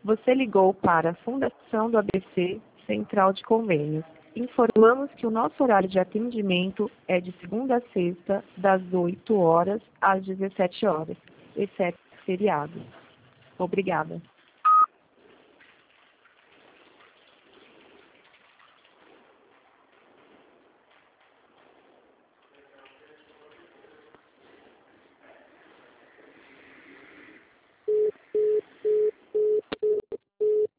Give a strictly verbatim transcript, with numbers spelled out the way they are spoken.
Você ligou para a Fundação do A B C, Central de Convênios. Informamos que o nosso horário de atendimento é de segunda a sexta, das oito horas às dezessete horas, exceto feriados. Obrigada.